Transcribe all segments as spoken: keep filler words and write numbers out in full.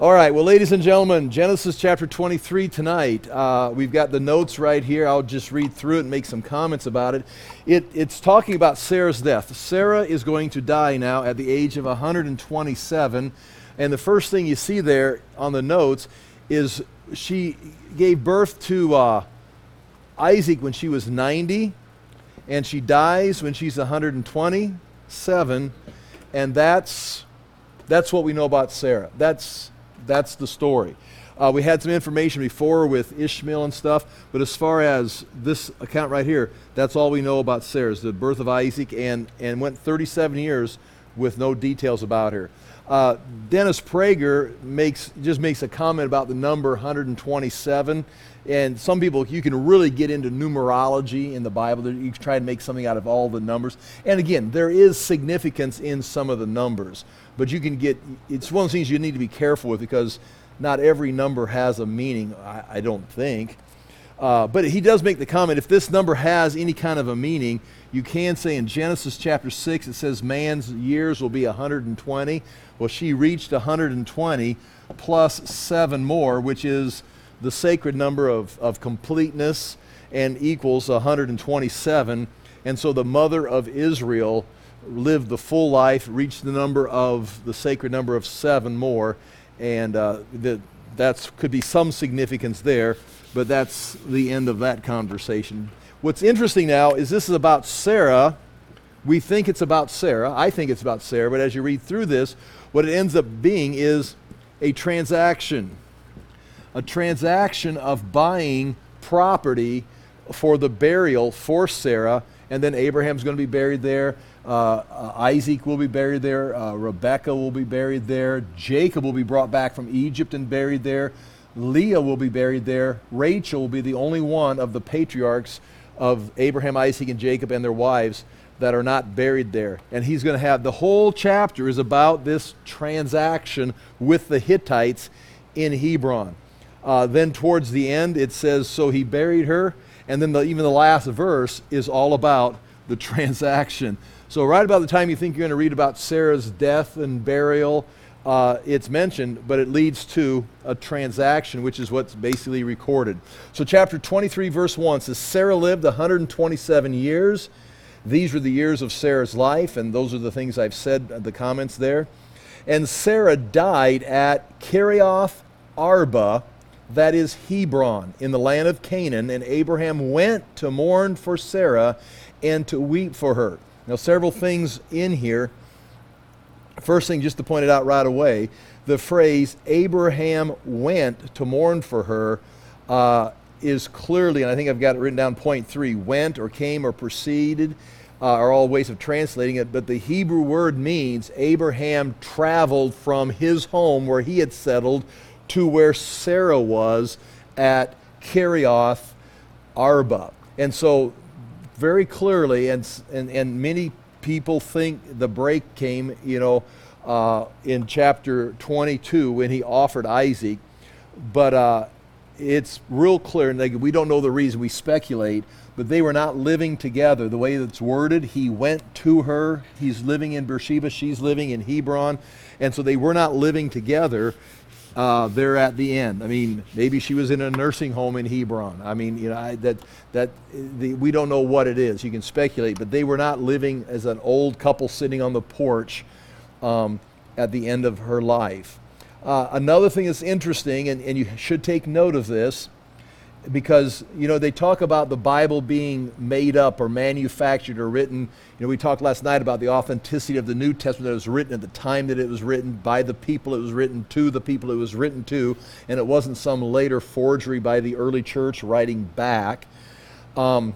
All right, well, ladies and gentlemen, Genesis chapter twenty-three tonight. Uh, we've got the notes right here. I'll just read through it and make some comments about it. it. It's talking about Sarah's death. Sarah is going to die now at the age of one hundred twenty-seven. And the first thing you see there on the notes is she gave birth to uh, Isaac when she was ninety, and she dies when she's one hundred twenty-seven. And that's, that's what we know about Sarah. That's... That's the story. Uh, we had some information before with Ishmael and stuff, but as far as this account right here, that's all we know about Sarah, is the birth of Isaac, and, and went thirty-seven years with no details about her. Uh, Dennis Prager makes just makes a comment about the number one hundred twenty-seven, and some people, you can really get into numerology in the Bible. You can try to make something out of all the numbers. And again, there is significance in some of the numbers, but you can get, it's one of the things you need to be careful with, because not every number has a meaning, I, I don't think. Uh, but he does make the comment, if this number has any kind of a meaning, you can say in Genesis chapter six, it says man's years will be one hundred twenty. Well, she reached one hundred twenty plus seven more, which is the sacred number of, of completeness, and equals one hundred twenty-seven. And so the mother of Israel lived the full life, reached the number of, the sacred number of seven more. And uh, the, that's could be some significance there, but that's the end of that conversation. What's interesting now is this is about Sarah. We think it's about Sarah. I think it's about Sarah, but as you read through this, what it ends up being is a transaction. A transaction of buying property for the burial for Sarah, and then Abraham's going to be buried there. Uh, uh, Isaac will be buried there. Uh, Rebekah will be buried there. Jacob will be brought back from Egypt and buried there. Leah will be buried there. Rachel will be the only one of the patriarchs of Abraham, Isaac, and Jacob and their wives that are not buried there. And he's going to have, the whole chapter is about this transaction with the Hittites in Hebron. Uh, then towards the end, it says, so he buried her. And then the, even the last verse is all about the transaction. So right about the time you think you're going to read about Sarah's death and burial, uh, it's mentioned, but it leads to a transaction, which is what's basically recorded. So chapter twenty-three, verse one says, Sarah lived one hundred twenty-seven years. These were the years of Sarah's life, and those are the things I've said, the comments there. And Sarah died at Kiriath Arba, that is Hebron, in the land of Canaan, and Abraham went to mourn for Sarah and to weep for her. Now, several things in here. First thing, just to point it out right away, the phrase Abraham went to mourn for her uh, is clearly, and I think I've got it written down, point three, went or came or proceeded uh, are all ways of translating it, but the Hebrew word means Abraham traveled from his home where he had settled to where Sarah was at Kiriath Arba. And so very clearly, and, and, and many people think the break came, you know, uh, in chapter twenty-two when he offered Isaac, but uh, it's real clear, and like, we don't know the reason, we speculate, but they were not living together. The way that's worded, he went to her, he's living in Beersheba, she's living in Hebron, and so they were not living together. Uh, there at the end. I mean, maybe she was in a nursing home in Hebron. I mean, you know, I, that that the, we don't know what it is. You can speculate, but they were not living as an old couple sitting on the porch um, at the end of her life. Uh, another thing that's interesting, and, and you should take note of this, because, you know, they talk about the Bible being made up or manufactured or written. You know, we talked last night about the authenticity of the New Testament, that it was written at the time that it was written, by the people it was written to, the people it was written to, and it wasn't some later forgery by the early church writing back. Um,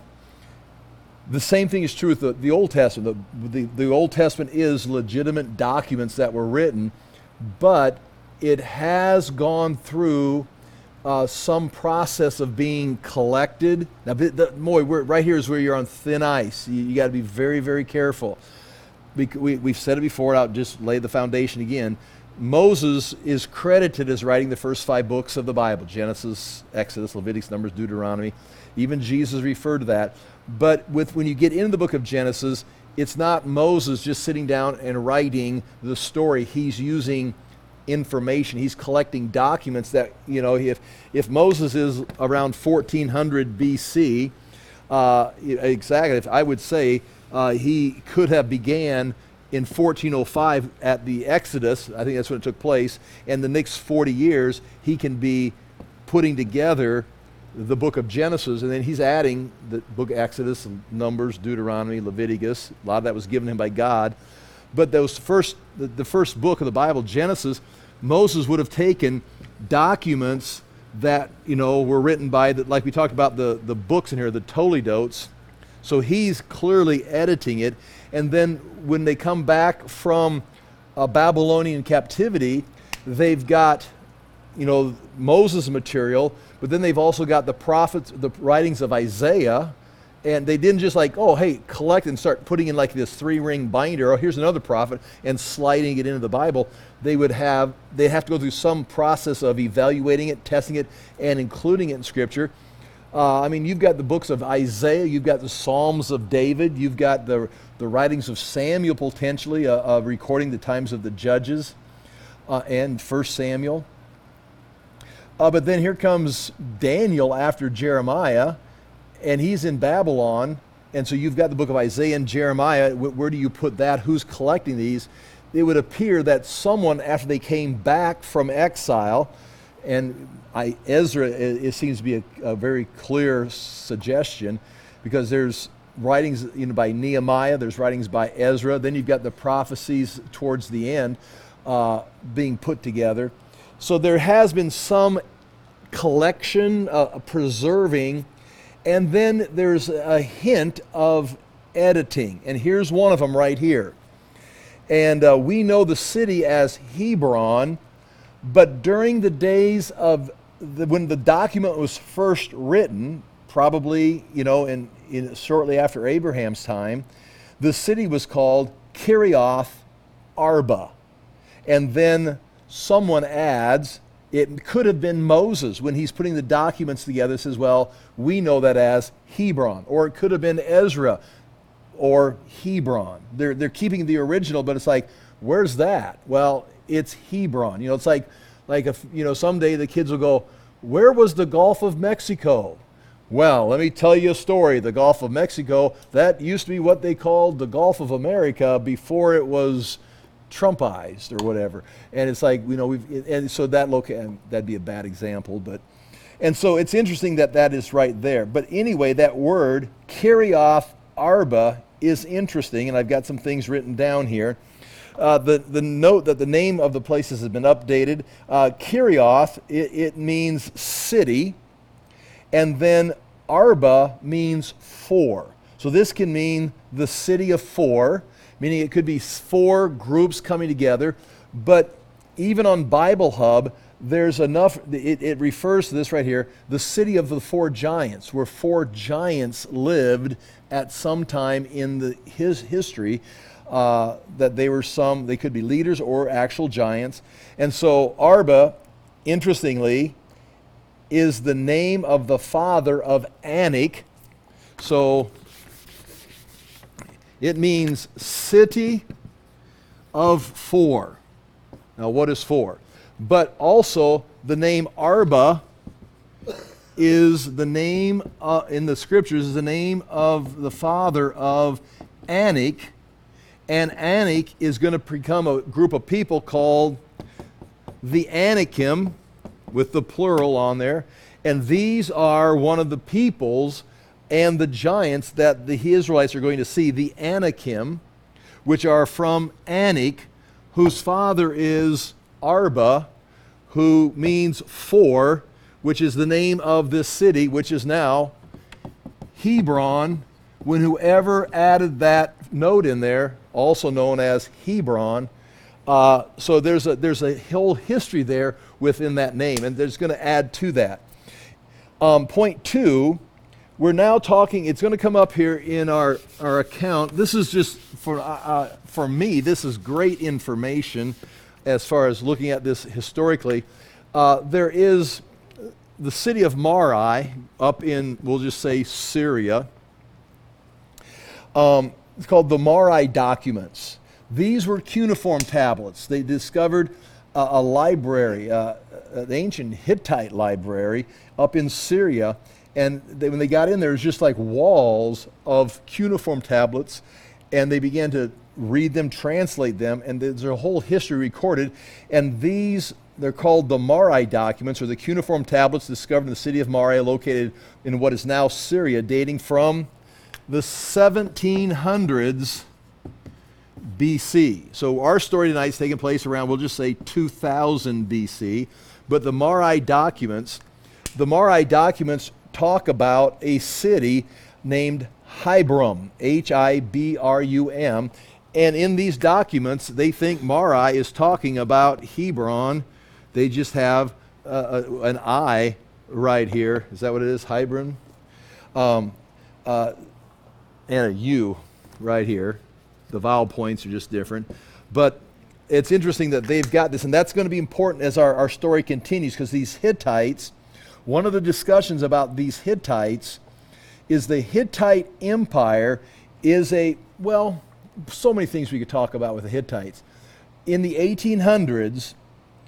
the same thing is true with the, the Old Testament. The, the, the Old Testament is legitimate documents that were written, but it has gone through Uh, some process of being collected. Now, the, boy, we're, right here is where you're on thin ice. You, you got to be very, very careful. We, we, we've said it before, I'll just lay the foundation again. Moses is credited as writing the first five books of the Bible, Genesis, Exodus, Leviticus, Numbers, Deuteronomy. Even Jesus referred to that. But with when you get into the book of Genesis, it's not Moses just sitting down and writing the story. He's using information. He's collecting documents that, you know, if, if Moses is around fourteen hundred B C, uh, exactly, if I would say uh, he could have began in fourteen oh five at the Exodus. I think that's when it took place. And the next forty years, he can be putting together the book of Genesis, and then he's adding the book of Exodus and Numbers, Deuteronomy, Leviticus. A lot of that was given him by God. But those first, the, the first book of the Bible, Genesis, Moses would have taken documents that, you know, were written by, the, like we talked about the, the books in here, the Toledotes. So he's clearly editing it. And then when they come back from uh, Babylonian captivity, they've got, you know, Moses' material, but then they've also got the prophets, the writings of Isaiah, and they didn't just like, oh, hey, collect and start putting in like this three-ring binder, oh, here's another prophet, and sliding it into the Bible. They would have, they have to go through some process of evaluating it, testing it, and including it in Scripture. Uh, I mean, you've got the books of Isaiah, you've got the Psalms of David, you've got the, the writings of Samuel potentially, uh, uh, recording the times of the judges, uh, and First Samuel. Uh, but then here comes Daniel after Jeremiah, and he's in Babylon, and so you've got the book of Isaiah and Jeremiah. Where, where do you put that? Who's collecting these? It would appear that someone, after they came back from exile, and I, Ezra, it, it seems to be a, a very clear suggestion, because there's writings, you know, by Nehemiah, there's writings by Ezra, then you've got the prophecies towards the end uh, being put together. So there has been some collection, uh, preserving, and then there's a hint of editing. And here's one of them right here. And uh, we know the city as Hebron, but during the days of the, when the document was first written, probably, you know, in, in shortly after Abraham's time, the city was called Kiriath Arba. And then someone adds, it could have been Moses when he's putting the documents together, says, well, we know that as Hebron. Or it could have been Ezra or Hebron. They're, they're keeping the original, but it's like, where's that? Well, it's Hebron. You know, it's like, like if, you know, someday the kids will go, where was the Gulf of Mexico? Well, let me tell you a story. The Gulf of Mexico, that used to be what they called the Gulf of America before it was Trumpized or whatever. And it's like, you know, we've, and so that loca- that'd be a bad example, but, and so it's interesting that that is right there. But anyway, that word, Kiriath Arba, is interesting, and I've got some things written down here. Uh, the, the note that the name of the places has been updated. Uh, Kiriath, it, it means city, and then Arba means four. So this can mean the city of four, meaning it could be four groups coming together. But even on Bible Hub, there's enough, it, it refers to this right here, the city of the four giants, where four giants lived at some time in the, his history, uh, that they were some, they could be leaders or actual giants. And so Arba, interestingly, is the name of the father of Anak. So it means city of four. Now, what is four? But also, the name Arba is the name, uh, in the scriptures, is the name of the father of Anak. And Anak is going to become a group of people called the Anakim, with the plural on there. And these are one of the peoples and the giants that the Israelites are going to see, the Anakim, which are from Anak, whose father is Arba, who means four, which is the name of this city, which is now Hebron, when whoever added that note in there, also known as Hebron. Uh, so there's a, there's a whole history there within that name, and there's going to add to that. Um, point two, we're now talking, it's going to come up here in our, our account. This is just, for, uh, for me, this is great information as far as looking at this historically. Uh, there is the city of Mari up in, we'll just say Syria. Um, it's called the Mari documents. These were cuneiform tablets. They discovered a, a library, uh, an ancient Hittite library up in Syria. And they, when they got in there, it was just like walls of cuneiform tablets, and they began to read them, translate them, and there's a whole history recorded. And these, they're called the Mari documents, or the cuneiform tablets discovered in the city of Mari, located in what is now Syria, dating from the seventeen hundreds B C. So our story tonight is taking place around, we'll just say two thousand B C. But the Mari documents, the Mari documents talk about a city named Hybrum, H I B R U M. And in these documents, they think Mari is talking about Hebron. They just have uh, a, an I right here. Is that what it is? Hybron? Um, uh, and a U right here. The vowel points are just different. But it's interesting that they've got this, and that's going to be important as our, our story continues, because these Hittites, one of the discussions about these Hittites is the Hittite Empire is a, well, so many things we could talk about with the Hittites. In the eighteen hundreds,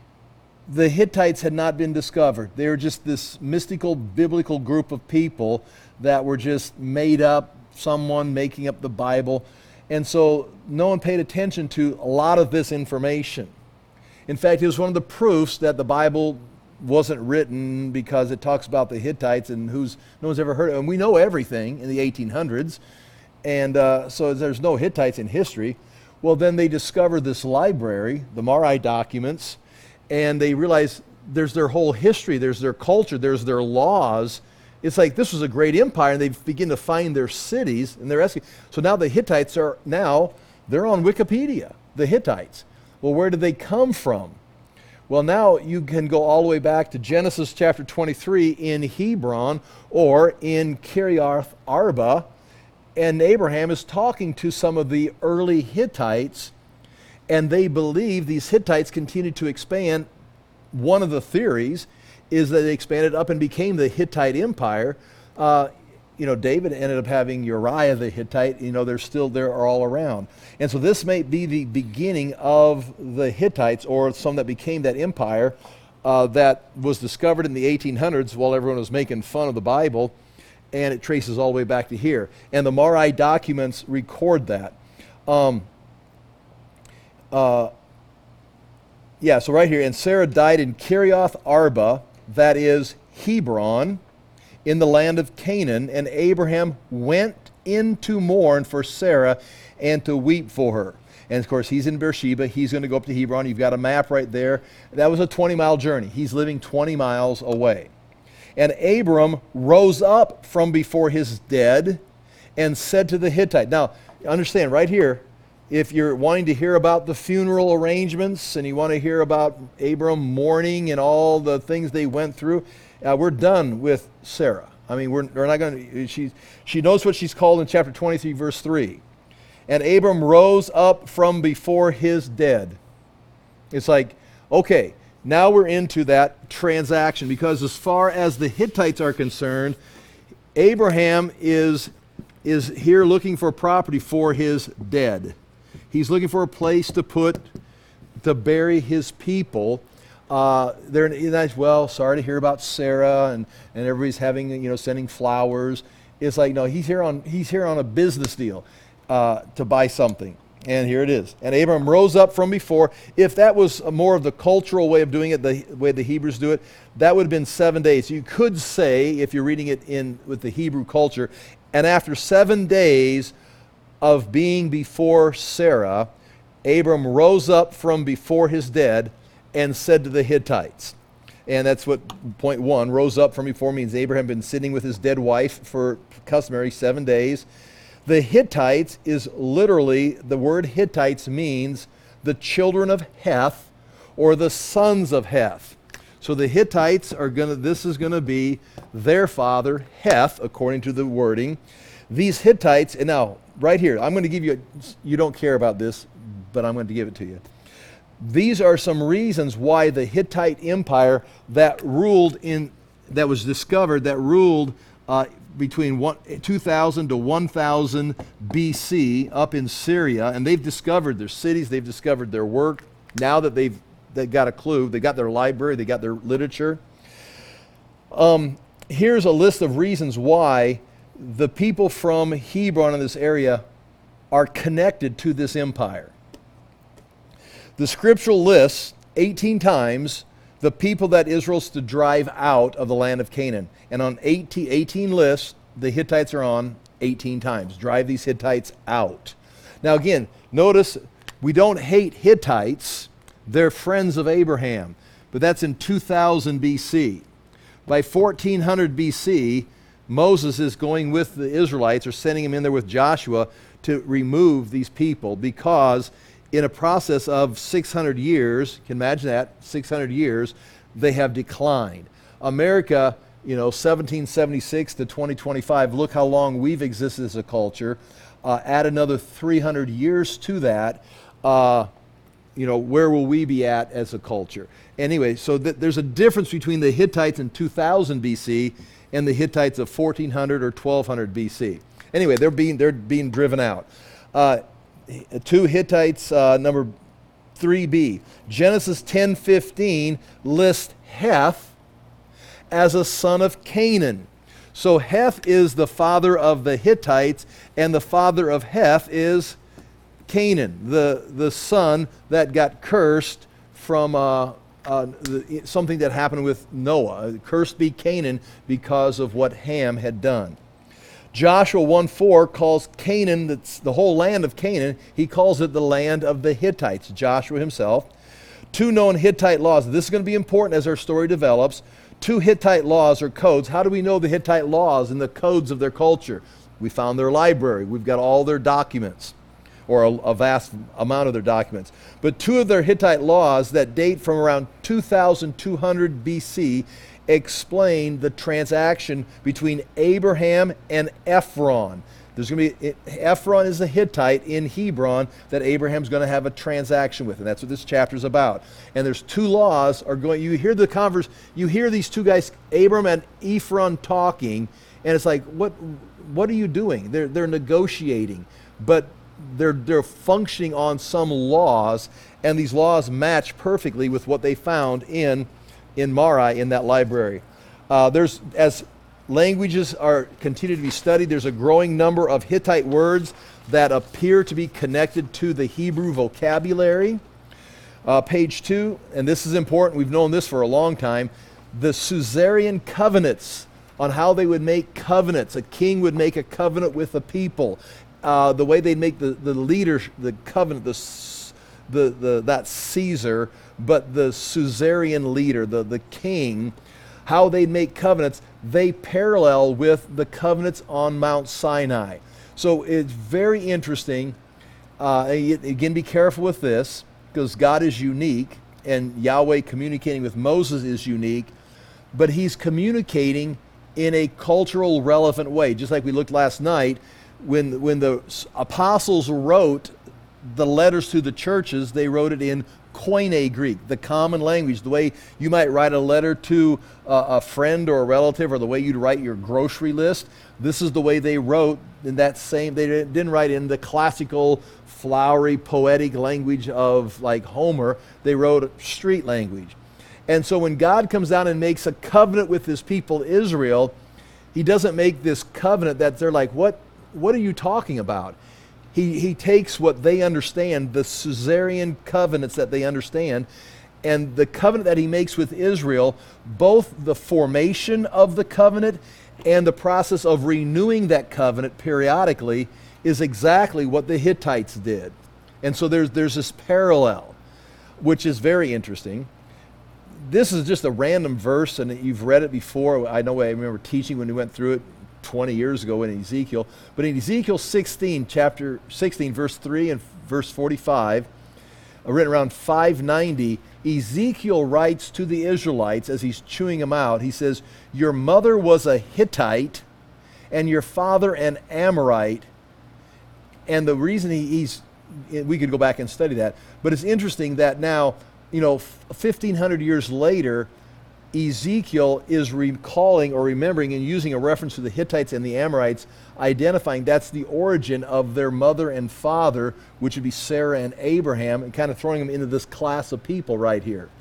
the Hittites had not been discovered. They were just this mystical, biblical group of people that were just made up, someone making up the Bible. And so no one paid attention to a lot of this information. In fact, it was one of the proofs that the Bible wasn't written, because it talks about the Hittites and who's no one's ever heard of. And we know everything in the eighteen hundreds. And uh, so there's no Hittites in history. Well, then they discovered this library, the Mari documents, and they realized there's their whole history, there's their culture, there's their laws. It's like this was a great empire, and they begin to find their cities, and they're asking. So now the Hittites are now, they're on Wikipedia, the Hittites. Well, where did they come from? Well, now you can go all the way back to Genesis chapter twenty-three in Hebron, or in Kiriath Arba, and Abraham is talking to some of the early Hittites, and they believe these Hittites continued to expand. One of the theories is that they expanded up and became the Hittite Empire. Uh, you know, David ended up having Uriah the Hittite. You know, they're still there, are all around. And so this may be the beginning of the Hittites, or some that became that empire uh, that was discovered in the eighteen hundreds while everyone was making fun of the Bible, and it traces all the way back to here. And the Mari documents record that. Um, uh, yeah, so right here, and Sarah died in Kiriath Arba, that is Hebron, in the land of Canaan, and Abraham went in to mourn for Sarah and to weep for her. And of course, he's in Beersheba. He's going to go up to Hebron. You've got a map right there. That was a twenty mile journey. He's living twenty miles away. And Abram rose up from before his dead and said to the Hittite. Now, understand right here, if you're wanting to hear about the funeral arrangements and you want to hear about Abram mourning and all the things they went through, uh, we're done with Sarah. I mean, we're, we're not going to, she, she knows what she's called in chapter twenty-three, verse three. And Abram rose up from before his dead. It's like, okay, now we're into that transaction, because as far as the Hittites are concerned, Abraham is, is here looking for property for his dead. He's looking for a place to put, to bury his people. Uh, they're nice. Well, sorry to hear about Sarah, and, and everybody's having, you know, sending flowers. It's like, no, he's here on he's here on a business deal uh, to buy something, and here it is. And Abram rose up from before. If that was a more of the cultural way of doing it, the way the Hebrews do it, that would have been seven days. You could say, if you're reading it in with the Hebrew culture, and after seven days of being before Sarah, Abram rose up from before his dead and said to the Hittites. And that's what point one, rose up from before, means Abraham had been sitting with his dead wife for customary seven days. The Hittites is literally, the word Hittites means the children of Heth, or the sons of Heth. So the Hittites are going to, this is going to be their father, Heth, according to the wording. These Hittites, and now, right here, I'm going to give you, a, you don't care about this, but I'm going to give it to you. These are some reasons why the Hittite Empire that ruled in, that was discovered, that ruled uh, between one, two thousand to one thousand B C up in Syria, and they've discovered their cities, they've discovered their work. Now that they've they got a clue. They got their library. They got their literature. Um, here's a list of reasons why the people from Hebron in this area are connected to this empire. The scriptural lists eighteen times the people that Israel's to drive out of the land of Canaan. And on eighteen, eighteen lists, the Hittites are on eighteen times. Drive these Hittites out. Now again, notice we don't hate Hittites. They're friends of Abraham. But that's in two thousand B C. By fourteen hundred B C, Moses is going with the Israelites, or sending them in there with Joshua to remove these people, because in a process of six hundred years, you can imagine that, six hundred years, they have declined. America, you know, seventeen seventy-six to twenty twenty-five, look how long we've existed as a culture. Uh, add another three hundred years to that, uh, you know, where will we be at as a culture? Anyway, so th- there's a difference between the Hittites in two thousand B C and the Hittites of fourteen hundred or twelve hundred B C. Anyway, they're being, they're being driven out. Uh, two Hittites, uh, number three B. Genesis ten fifteen lists Heth as a son of Canaan. So Heth is the father of the Hittites, and the father of Heth is Canaan, the, the son that got cursed from uh, uh, the, something that happened with Noah. Cursed be Canaan because of what Ham had done. Joshua one four calls Canaan, that's the whole land of Canaan, he calls it the land of the Hittites, Joshua himself. Two known Hittite laws. This is going to be important as our story develops. Two Hittite laws or codes. How do we know the Hittite laws and the codes of their culture? We found their library. We've got all their documents, or a, a vast amount of their documents. But two of their Hittite laws that date from around two thousand two hundred B C explain the transaction between Abraham and Ephron. There's going to be, Ephron is a Hittite in Hebron that Abraham's going to have a transaction with, and that's what this chapter is about. And there's two laws are going, you hear the converse, you hear these two guys, Abram and Ephron, talking, and it's like, what what are you doing? They're they're negotiating, but they're they're functioning on some laws, and these laws match perfectly with what they found in in Mari, in that library. Uh, there's, as languages are continue to be studied, there's a growing number of Hittite words that appear to be connected to the Hebrew vocabulary. Uh, page two, and this is important, we've known this for a long time, the Suzerain covenants, on how they would make covenants. A king would make a covenant with the people. Uh, the way they'd make the, the leader, the covenant, the The, the that Caesar, but the suzerain leader, the, the king, how they make covenants, they parallel with the covenants on Mount Sinai. So it's very interesting. Uh, again, be careful with this, because God is unique, and Yahweh communicating with Moses is unique, but he's communicating in a cultural relevant way. Just like we looked last night, when, when the apostles wrote the letters to the churches, they wrote it in Koine Greek, the common language, the way you might write a letter to uh, a friend or a relative, or the way you'd write your grocery list. This is the way they wrote in that same, they didn't write in the classical, flowery, poetic language of like Homer. They wrote street language. And so when God comes down and makes a covenant with his people Israel, he doesn't make this covenant that they're like, what, what are you talking about? He, he takes what they understand, the Suzerain covenants that they understand, and the covenant that he makes with Israel, both the formation of the covenant and the process of renewing that covenant periodically, is exactly what the Hittites did. And so there's, there's this parallel, which is very interesting. This is just a random verse, and you've read it before. I know I remember teaching when we went through it twenty years ago in Ezekiel. But in Ezekiel sixteen, chapter sixteen, verse three and verse forty-five, uh, written around five ninety, Ezekiel writes to the Israelites as he's chewing them out. He says, your mother was a Hittite and your father an Amorite. And the reason he, he's, we could go back and study that, but it's interesting that now, you know, fifteen hundred years later, Ezekiel is recalling or remembering and using a reference to the Hittites and the Amorites, identifying that's the origin of their mother and father, which would be Sarah and Abraham, and kind of throwing them into this class of people right here.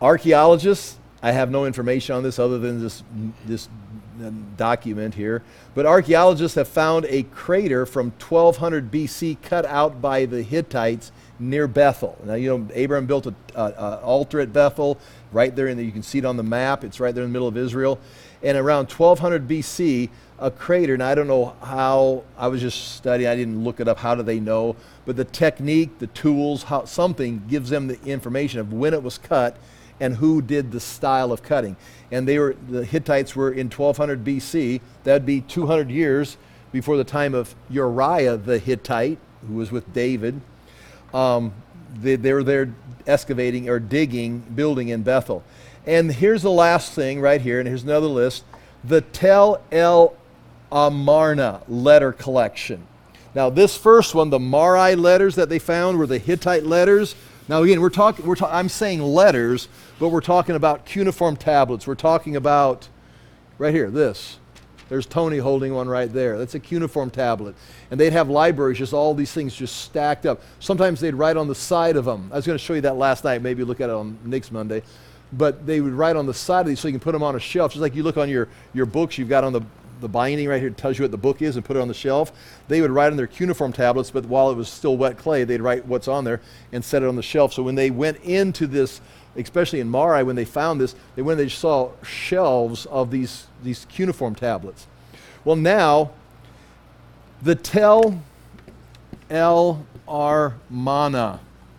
Archaeologists, I have no information on this other than this, this document here, but archaeologists have found a crater from twelve hundred B C cut out by the Hittites near Bethel. Now, you know, Abraham built an altar at Bethel, right there, and you can see it on the map. It's right there in the middle of Israel. And around twelve hundred B C, a crater, and I don't know how, I was just studying, I didn't look it up, how do they know, but the technique, the tools, how something gives them the information of when it was cut and who did the style of cutting. And they were, the Hittites were in twelve hundred B C, that'd be two hundred years before the time of Uriah the Hittite, who was with David. Um, they, they were there excavating or digging, building in Bethel. And here's the last thing right here, and here's another list, the Tel El Amarna letter collection. Now this first one, the Mari letters that they found were the Hittite letters. Now again, we're talking, we're ta- I'm saying letters, but we're talking about cuneiform tablets. We're talking about, right here, this. There's Tony holding one right there. That's a cuneiform tablet. And they'd have libraries, just all these things just stacked up. Sometimes they'd write on the side of them. I was going to show you that last night. Maybe look at it on next Monday. But they would write on the side of these so you can put them on a shelf. Just like you look on your, your books, you've got on the, the binding right here, it tells you what the book is and put it on the shelf. They would write on their cuneiform tablets, but while it was still wet clay, they'd write what's on there and set it on the shelf. So when they went into this, especially in Mari, when they found this, they went and they saw shelves of these, these cuneiform tablets. Well, now, the Tel El Amarna,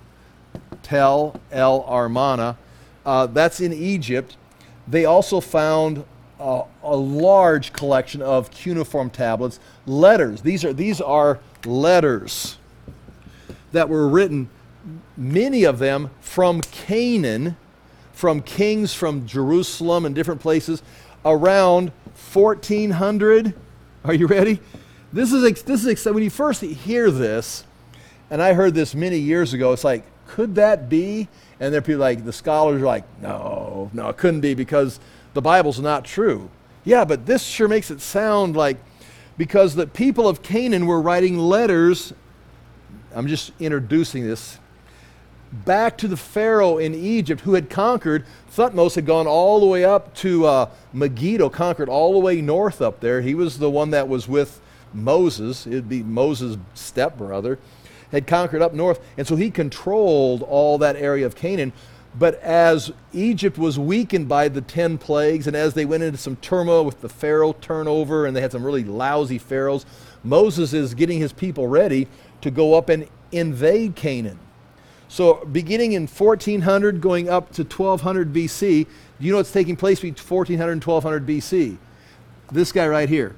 Tel El Amarna, uh, that's in Egypt. They also found uh, a large collection of cuneiform tablets, letters. These are, these are letters that were written, many of them from Canaan, from kings from Jerusalem and different places, around fourteen hundred. Are you ready? This is this is when you first hear this, and I heard this many years ago. It's like, could that be? And there are people like the scholars are like, no, no, it couldn't be because the Bible's not true. Yeah, but this sure makes it sound like, because the people of Canaan were writing letters. I'm just introducing this. Back to the Pharaoh in Egypt who had conquered. Thutmose had gone all the way up to uh, Megiddo, conquered all the way north up there. He was the one that was with Moses. It'd be Moses' stepbrother. Had conquered up north, and so he controlled all that area of Canaan. But as Egypt was weakened by the ten plagues, and as they went into some turmoil with the Pharaoh turnover, and they had some really lousy pharaohs, Moses is getting his people ready to go up and invade Canaan. So beginning in fourteen hundred, going up to twelve hundred B C, you know what's taking place between fourteen hundred and twelve hundred B C? This guy right here,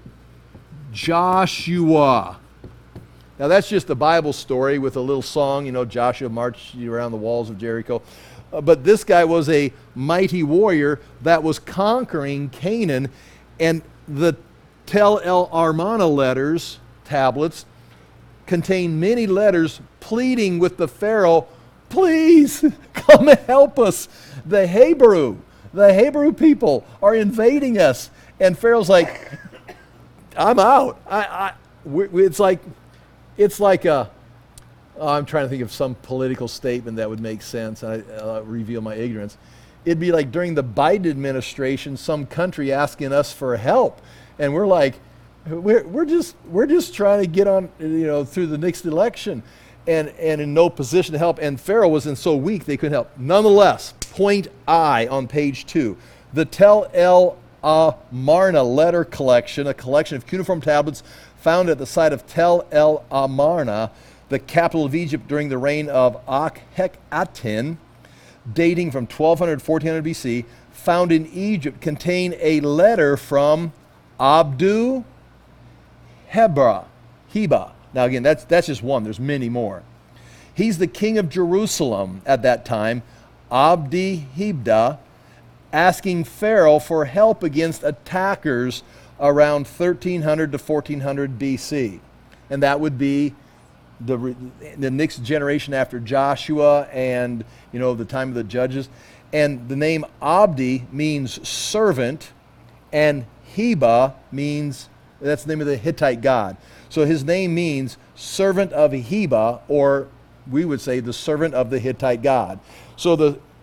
Joshua. Now that's just a Bible story with a little song, you know, Joshua marched around the walls of Jericho. Uh, but this guy was a mighty warrior that was conquering Canaan, and the Tel El Amarna letters, tablets, contain many letters pleading with the Pharaoh, please come and help us. The Hebrew, the Hebrew people are invading us. And Pharaoh's like, I'm out. I, I, we, we, it's like, it's like a, oh, I'm trying to think of some political statement that would make sense, and I uh, reveal my ignorance. It'd be like during the Biden administration, some country asking us for help, and we're like, we're we're just we're just trying to get on, you know, through the next election, and and in no position to help. And Pharaoh was in so weak they couldn't help. Nonetheless, point I on page two, the Tel El Amarna letter collection, a collection of cuneiform tablets found at the site of Tel El Amarna, the capital of Egypt during the reign of Akhenaten, dating from twelve hundred to fourteen hundred B C, found in Egypt, contain a letter from Abdu Hebra, Heba. Now again, that's, that's just one. There's many more. He's the king of Jerusalem at that time, Abdi Hebda, asking Pharaoh for help against attackers around thirteen hundred to fourteen hundred B C. And that would be the, the next generation after Joshua and, you know, the time of the judges. And the name Abdi means servant, and Heba means, that's the name of the Hittite god. So his name means servant of Heba, or we would say the servant of the Hittite god. So the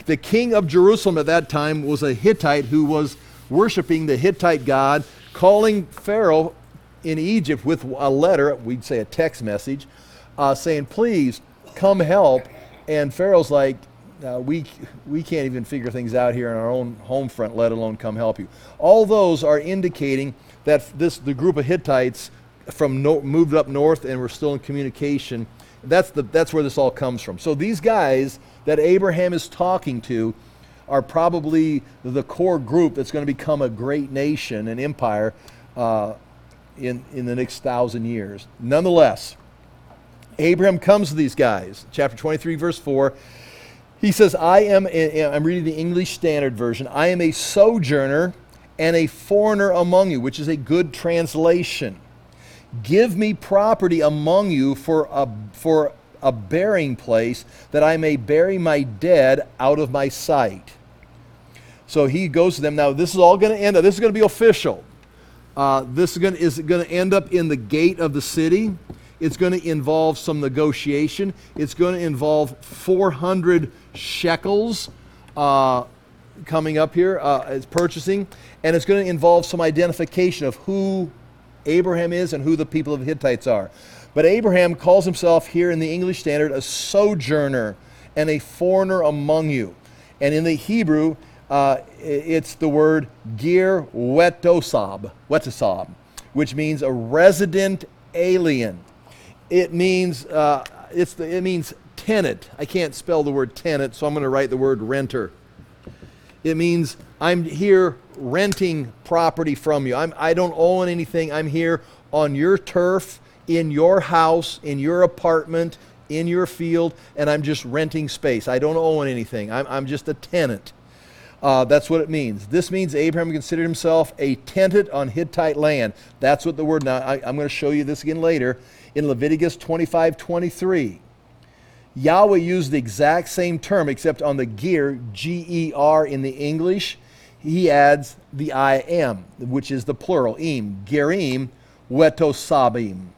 The king of Jerusalem at that time was a Hittite who was worshiping the Hittite god, calling Pharaoh in Egypt with a letter, we'd say a text message, uh, saying, please come help. And Pharaoh's like, uh, we, we can't even figure things out here on our own home front, let alone come help you. All those are indicating that this the group of Hittites from no, moved up north and were still in communication. That's, the, that's where this all comes from. So these guys that Abraham is talking to are probably the core group that's going to become a great nation, an empire, uh, in, in the next thousand years. Nonetheless, Abraham comes to these guys. Chapter twenty-three, verse four. He says, I am, a, I'm reading the English Standard Version, I am a sojourner and a foreigner among you, which is a good translation. Give me property among you for a, for a burying place, that I may bury my dead out of my sight. So he goes to them. Now this is all going to end up, this is going to be official. Uh, this is going to, is going to end up in the gate of the city. It's going to involve some negotiation. It's going to involve four hundred shekels uh, coming up here uh, as purchasing. And it's going to involve some identification of who Abraham is and who the people of the Hittites are. But Abraham calls himself here in the English Standard a sojourner and a foreigner among you. And in the Hebrew, uh, it's the word ger wetosab, wetosab, which means a resident alien. It means uh, it's the, it means tenant. I can't spell the word tenant, so I'm going to write the word renter. It means I'm here renting property from you. I'm, I don't own anything. I'm here on your turf, in your house, in your apartment, in your field, and I'm just renting space. I don't own anything. I'm, I'm just a tenant. Uh, that's what it means. This means Abraham considered himself a tenant on Hittite land. That's what the word, now I, I'm going to show you this again later. In Leviticus twenty-five twenty-three, Yahweh used the exact same term, except on the ger, G E R in the English, he adds the I am, which is the plural, im, gerim, wetosabim,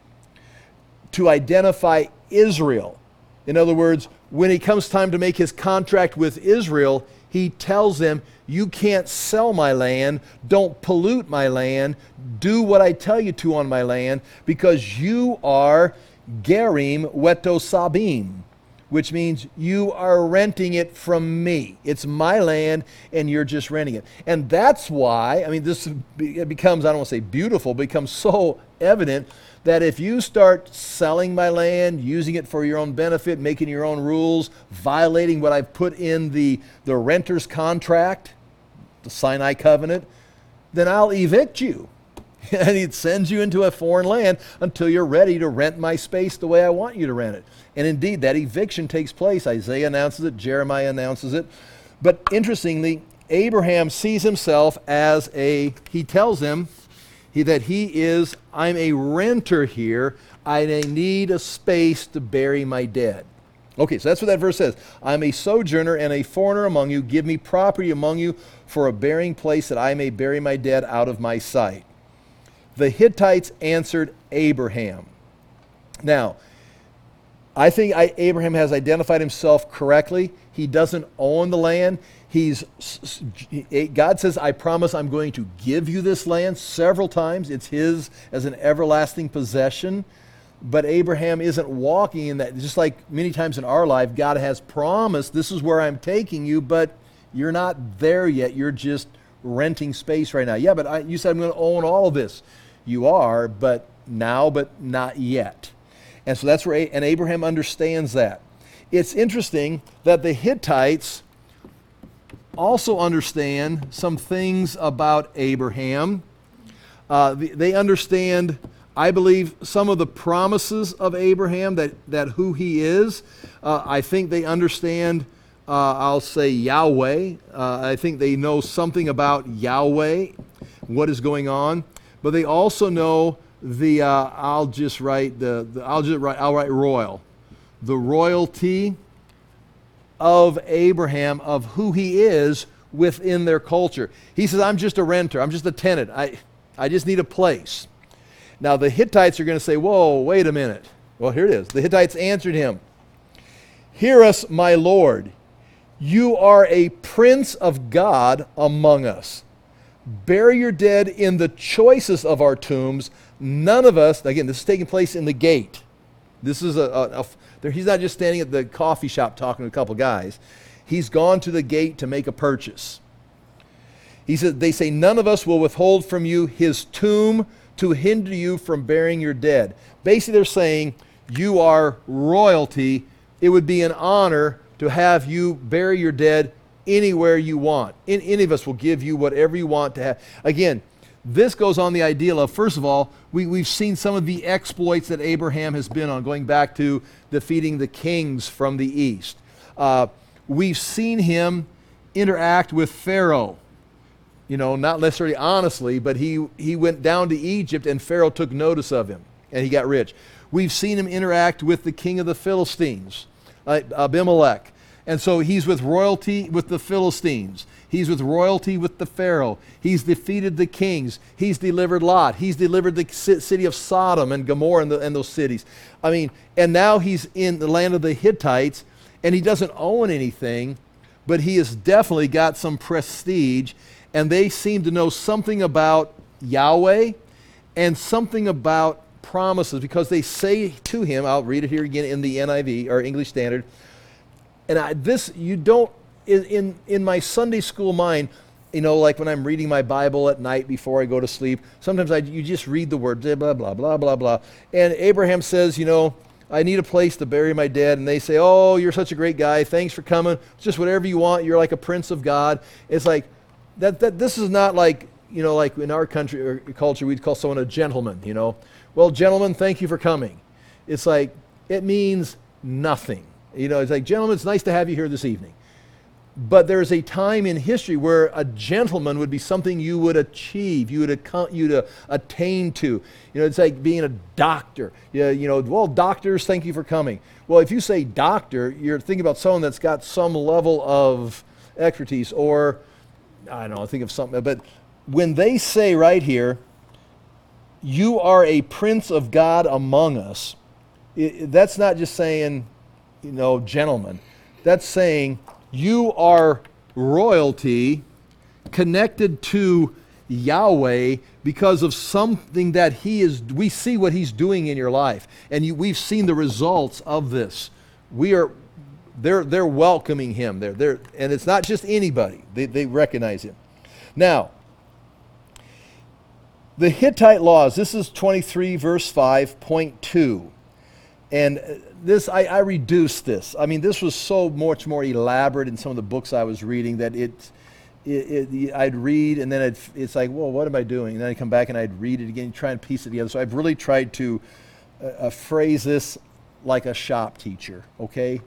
to identify Israel. In other words, when it comes time to make his contract with Israel, he tells them, you can't sell my land, don't pollute my land, do what I tell you to on my land, because you are gerim wetosabim, which means you are renting it from me. It's my land and you're just renting it. And that's why, I mean, this it becomes, I don't want to say beautiful, becomes so evident that if you start selling my land, using it for your own benefit, making your own rules, violating what I've put in the, the renter's contract, the Sinai covenant, then I'll evict you. And it sends you into a foreign land until you're ready to rent my space the way I want you to rent it. And indeed, that eviction takes place. Isaiah announces it, Jeremiah announces it. But interestingly, Abraham sees himself as a, he tells them he, that he is, I'm a renter here. I need a space to bury my dead. Okay, so that's what that verse says. I'm a sojourner and a foreigner among you. Give me property among you for a burying place, that I may bury my dead out of my sight. The Hittites answered Abraham. Now, I think I, Abraham has identified himself correctly. He doesn't own the land. He's, God says, I promise I'm going to give you this land several times. It's his as an everlasting possession. But Abraham isn't walking in that. Just like many times in our life, God has promised, this is where I'm taking you, but you're not there yet. You're just renting space right now. Yeah, but I, you said I'm going to own all of this. You are, but now, but not yet. And so that's where, and Abraham understands that. It's interesting that the Hittites also understand some things about Abraham. Uh, they understand, I believe, some of the promises of Abraham, that, that who he is. Uh, I think they understand, uh, I'll say Yahweh. Uh, I think they know something about Yahweh, what is going on. But they also know the, uh, I'll just write, the, the I'll just write, I'll write royal. The royalty of Abraham, of who he is within their culture. He says, I'm just a renter. I'm just a tenant. I, I just need a place. Now the Hittites are going to say, whoa, wait a minute. Well, here it is. The Hittites answered him, hear us, my Lord. You are a prince of God among us. Bury your dead in the choicest of our tombs. None of us, again, this is taking place in the gate. This is a, a, a there, he's not just standing at the coffee shop talking to a couple guys. He's gone to the gate to make a purchase. He said, they say, none of us will withhold from you his tomb to hinder you from burying your dead. Basically, they're saying, you are royalty. It would be an honor to have you bury your dead anywhere you want. In, any of us will give you whatever you want to have. Again, this goes on the ideal of, first of all, we, we've seen some of the exploits that Abraham has been on, going back to defeating the kings from the east. Uh, we've seen him interact with Pharaoh. You know, not necessarily honestly, but he, he went down to Egypt and Pharaoh took notice of him and he got rich. We've seen him interact with the king of the Philistines, uh, Abimelech. And so he's with royalty with the Philistines. He's with royalty with the Pharaoh. He's defeated the kings. He's delivered Lot. He's delivered the city of Sodom and Gomorrah and, the, and those cities. I mean, and now he's in the land of the Hittites, and he doesn't own anything, but he has definitely got some prestige, and they seem to know something about Yahweh and something about promises, because they say to him, I'll read it here again in the N I V, or English Standard, and I, this, you don't, in, in, in my Sunday school mind, you know, like when I'm reading my Bible at night before I go to sleep, sometimes I, you just read the word, blah, blah, blah, blah, blah. And Abraham says, you know, I need a place to bury my dead. And they say, oh, you're such a great guy. Thanks for coming. Just whatever you want. You're like a prince of God. It's like, that. that. This is not like, you know, like in our country or culture, we'd call someone a gentleman, you know. Well, gentlemen, thank you for coming. It's like, it means nothing. You know, it's like, gentlemen, it's nice to have you here this evening. But there's a time in history where a gentleman would be something you would achieve, you would ac- you'd uh, attain to. You know, it's like being a doctor. You, you know, well, doctors, thank you for coming. Well, if you say doctor, you're thinking about someone that's got some level of expertise, or, I don't know, think of something. But when they say right here, you are a prince of God among us, it, that's not just saying, you know, gentlemen. That's saying you are royalty connected to Yahweh because of something that he is, we see what he's doing in your life. And you, we've seen the results of this. We are, they're, they're welcoming him. They're, they're, and it's not just anybody. They, they recognize him. Now, the Hittite laws, this is twenty-three verse five point two. And this, I, I reduced this. I mean, this was so much more elaborate in some of the books I was reading that it, it, it I'd read and then I'd, it's like, well, what am I doing? And then I'd come back and I'd read it again, try and piece it together. So I've really tried to uh, uh, phrase this like a shop teacher, okay?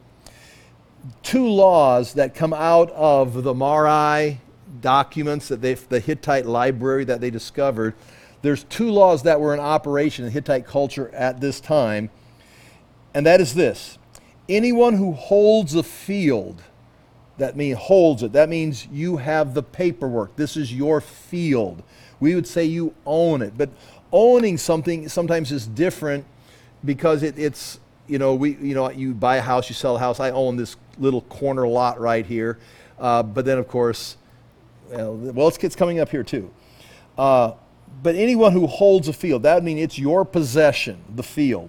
Two laws that come out of the Mari documents, that they, the Hittite library that they discovered. There's two laws that were in operation in Hittite culture at this time. And that is this: anyone who holds a field, that means holds it, that means you have the paperwork. This is your field. We would say you own it. But owning something sometimes is different because it, it's, you know, we, you know, you buy a house, you sell a house. I own this little corner lot right here. Uh, but then, of course, well, well it's, it's coming up here too. Uh, but anyone who holds a field, that would mean it's your possession, the field,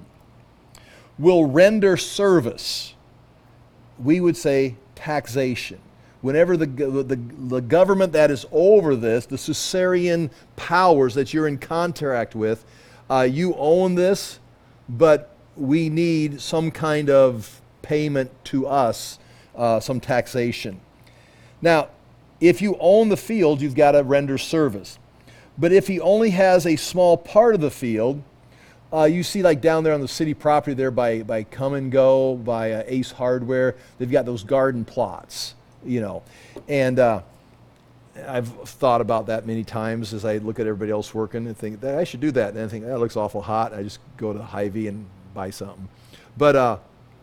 will render service. We would say taxation. Whenever the, the, the government that is over this, the suzerain powers that you're in contract with, uh, you own this, but we need some kind of payment to us, uh, some taxation. Now, if you own the field, you've got to render service. But if he only has a small part of the field, Uh, you see, like down there on the city property there by, by Come and Go, by uh, Ace Hardware, they've got those garden plots, you know. And uh, I've thought about that many times as I look at everybody else working and think that I should do that. And I think that looks awful hot. I just go to Hy-Vee and buy something. But uh,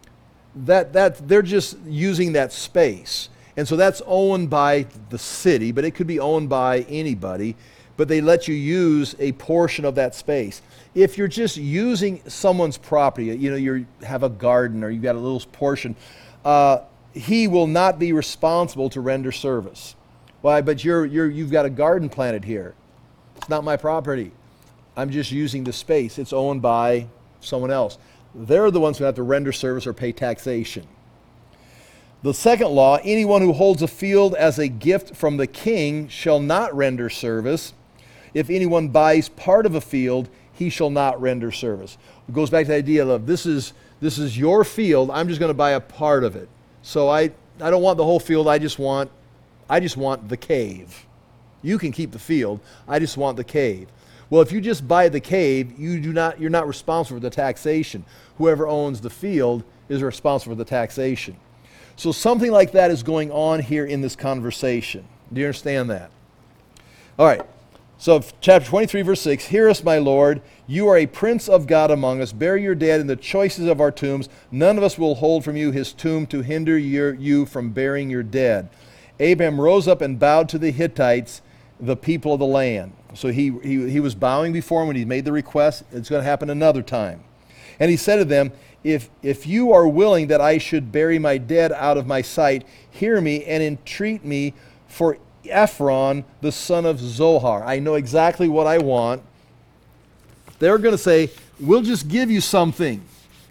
that that they're just using that space. And so that's owned by the city, but it could be owned by anybody. But they let you use a portion of that space. If you're just using someone's property, you know, you have a garden or you've got a little portion, uh, he will not be responsible to render service. Why? But you're, you're, you've got a garden planted here. It's not my property. I'm just using the space. It's owned by someone else. They're the ones who have to render service or pay taxation. The second law, anyone who holds a field as a gift from the king shall not render service. If anyone buys part of a field, he shall not render service. It goes back to the idea of this is, this is your field. I'm just going to buy a part of it. So I, I don't want the whole field. I just want, I just want the cave. You can keep the field. I just want the cave. Well, if you just buy the cave, you do not, you're not responsible for the taxation. Whoever owns the field is responsible for the taxation. So something like that is going on here in this conversation. Do you understand that? All right. So chapter twenty-three, verse six, hear us, my Lord. You are a prince of God among us. Bury your dead in the choicest of our tombs. None of us will hold from you his tomb to hinder your, you from burying your dead. Abraham rose up and bowed to the Hittites, the people of the land. So he, he, he was bowing before him when he made the request. It's going to happen another time. And he said to them, If, if you are willing that I should bury my dead out of my sight, hear me and entreat me for Ephron, the son of Zohar. I know exactly what I want. They're going to say, we'll just give you something.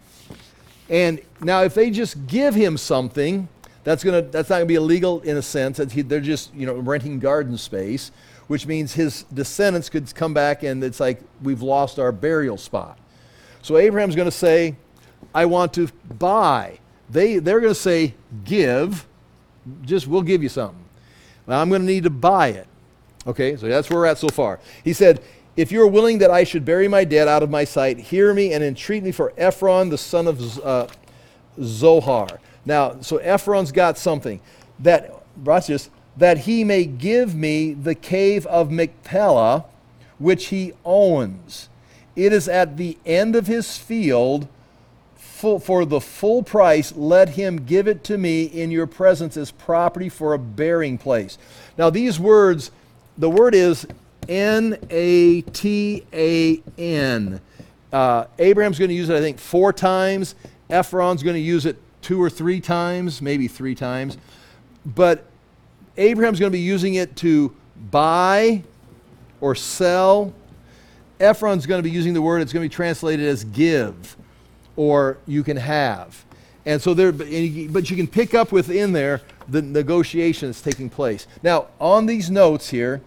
And now if they just give him something, that's going to that's not going to be illegal in a sense. They're just, you know, renting garden space, which means his descendants could come back and it's like we've lost our burial spot. So Abraham's going to say, I want to buy. They, they're going to say, give. Just, we'll give you something. Now, I'm going to need to buy it. Okay, so that's where we're at so far. He said, if you're willing that I should bury my dead out of my sight, hear me and entreat me for Ephron, the son of uh, Zohar. Now, so Ephron's got something. That, watch this, that he may give me the cave of Machpelah, which he owns. It is at the end of his field. For the full price, let him give it to me in your presence as property for a burying place. Now these words, the word is N A T A N. Uh, Abraham's going to use it, I think, four times. Ephron's going to use it two or three times, maybe three times. But Abraham's going to be using it to buy or sell. Ephron's going to be using the word, it's going to be translated as give, or you can have. And so there, but you can pick up within there the negotiation that's taking place. Now, on these notes here,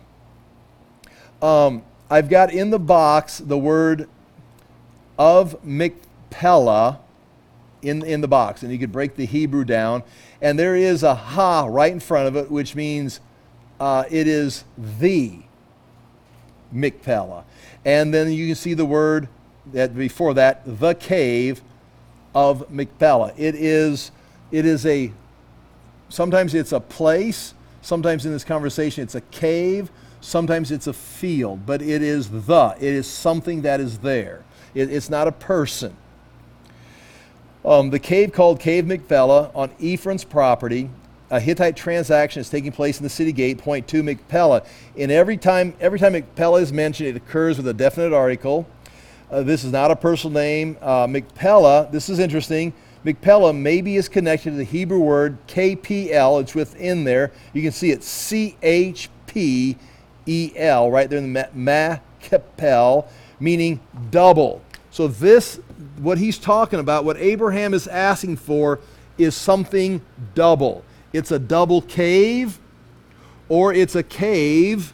um, I've got in the box the word of Machpelah in, in the box. And you could break the Hebrew down. And there is a ha right in front of it, which means uh, it is the Machpelah. And then you can see the word that before that, the cave of Machpelah. It is, it is a, sometimes it's a place, sometimes in this conversation it's a cave, sometimes it's a field, but it is the, it is something that is there. It, it's not a person. Um, the cave called Cave Machpelah on Ephron's property. A Hittite transaction is taking place in the city gate. Point two, Machpelah. In every time, every time Machpelah is mentioned, it occurs with a definite article. Uh, this is not a personal name. Uh, Machpelah, this is interesting. Machpelah maybe is connected to the Hebrew word K P L. It's within there. You can see it C H P E L right there in the Machpel, meaning double. So this, what he's talking about, what Abraham is asking for, is something double. It's a double cave, or it's a cave